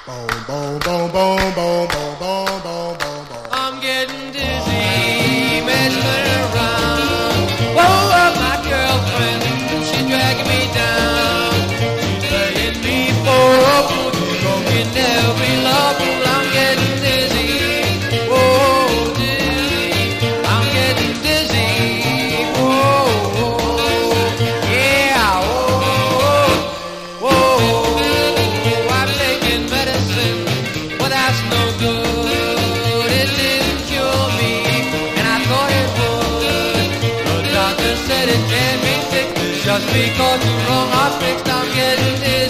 Boom, boom, boom, boom, boom, boom, boom, boom, boom, boom. I'm getting dizzy, messing around. Whoa, my girlfriend, she's dragging me down. Playing me for a fool, broken every love rule. I'm getting dizzy, whoa, dizzy. I'm getting dizzy, whoa, yeah, whoa, whoa. I'm taking medicine, but that's no good. It didn't cure me, and I thought it would. The doctor said it can't be fixed, just because the wrong heart fixed. I'm getting dizzy.